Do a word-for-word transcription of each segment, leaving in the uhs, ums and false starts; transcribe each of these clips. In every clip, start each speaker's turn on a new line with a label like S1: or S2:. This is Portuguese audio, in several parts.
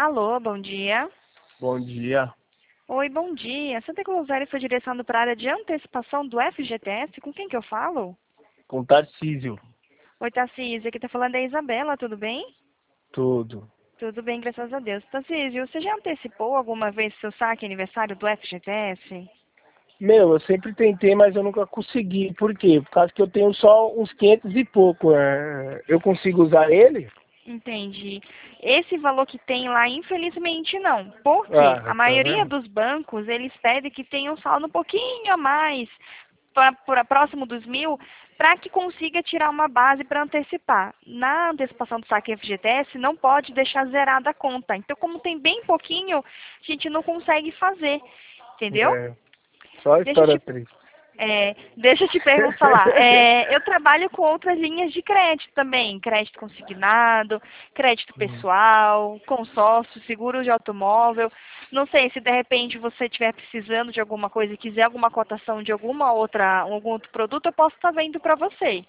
S1: Alô, bom dia.
S2: Bom dia.
S1: Oi, bom dia. Santa Cruzério foi direcionado para a área de antecipação do F G T S. Com quem que eu falo?
S2: Com Tarcísio.
S1: Oi, Tarcísio. Aqui tá falando é a Isabela, tudo bem?
S2: Tudo.
S1: Tudo bem, graças a Deus. Tarcísio, você já antecipou alguma vez seu saque aniversário do F G T S?
S2: Meu, eu sempre tentei, mas eu nunca consegui. Por quê? Por causa que eu tenho só uns quinhentos e pouco. É... Eu consigo usar ele?
S1: Entendi. Esse valor que tem lá, infelizmente não. Porque a
S2: Ah, tá
S1: maioria
S2: vendo?
S1: dos bancos, eles pedem que tenha um saldo um pouquinho a mais, para próximo dos mil, para que consiga tirar uma base para antecipar. Na antecipação do saque F G T S, não pode deixar zerada a conta. Então, como tem bem pouquinho, a gente não consegue fazer. Entendeu?
S2: É. Só
S1: Deixa eu
S2: história
S1: te
S2: triste.
S1: é, deixa eu te perguntar, falar. É, eu trabalho com outras linhas de crédito também, crédito consignado, crédito
S2: Hum.
S1: pessoal, consórcio, seguro de automóvel. Não sei se de repente você estiver precisando de alguma coisa e quiser alguma cotação de alguma outra, algum outro produto, eu posso estar vendo para você.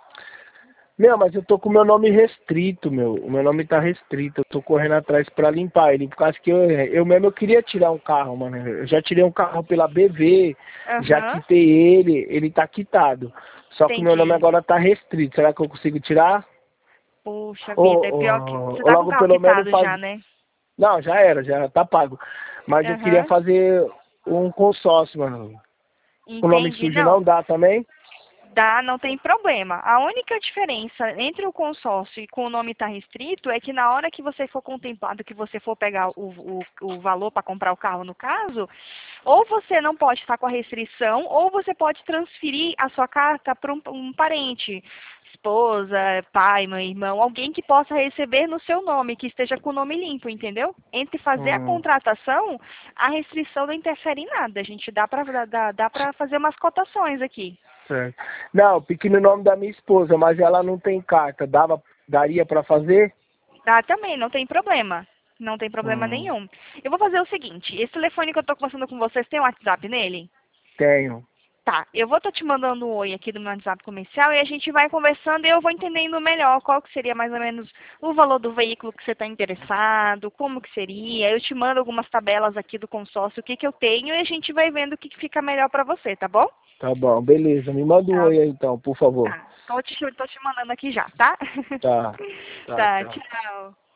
S2: Meu, mas eu tô com o meu nome restrito, meu. O meu nome tá restrito. Eu tô correndo atrás pra limpar ele. Por causa que eu, eu mesmo eu queria tirar um carro, mano. Eu já tirei um carro pela B V, já
S1: Aham,
S2: quitei ele, ele tá quitado. Só que o meu nome
S1: entendi.
S2: agora tá restrito. Será que eu consigo tirar?
S1: Puxa
S2: Ou,
S1: vida, é pior que
S2: ou,
S1: você
S2: ou
S1: tá com o
S2: logo
S1: carro
S2: pelo menos
S1: quitado
S2: faz.
S1: já, né?
S2: Não, já era, já tá pago. Mas eu queria
S1: Aham,
S2: fazer um consórcio, mano. Com nome
S1: entendi.
S2: sujo não
S1: Não,
S2: dá também?
S1: dá, não tem problema. A única diferença entre o consórcio e com o nome estar restrito é que na hora que você for contemplado, que você for pegar o, o, o valor para comprar o carro, no caso, ou você não pode estar com a restrição, ou você pode transferir a sua carta para um, um parente, esposa, pai, mãe, irmão, alguém que possa receber no seu nome, que esteja com o nome limpo, entendeu? Entre fazer a
S2: Hum,
S1: contratação, a restrição não interfere em nada. A gente dá para dá, dá para fazer umas cotações aqui.
S2: certo. Não, pique no nome da minha esposa, mas ela não tem carta. Dava, daria pra fazer?
S1: Tá, também, não tem problema. Não tem problema
S2: Hum,
S1: nenhum. Eu vou fazer o seguinte, esse telefone que eu tô conversando com vocês, tem um WhatsApp nele?
S2: tenho.
S1: Tá, eu vou estar te mandando um oi aqui do meu WhatsApp comercial e a gente vai conversando e eu vou entendendo melhor qual que seria mais ou menos o valor do veículo que você está interessado, como que seria. Eu te mando algumas tabelas aqui do consórcio, o que que eu tenho e a gente vai vendo o que que fica melhor para você, tá bom?
S2: Tá bom, beleza. Me manda um
S1: Tá,
S2: oi aí então, por favor.
S1: tá. Tô te, tô te mandando aqui já, tá?
S2: Tá. Tá,
S1: Tá,
S2: tchau.
S1: tchau.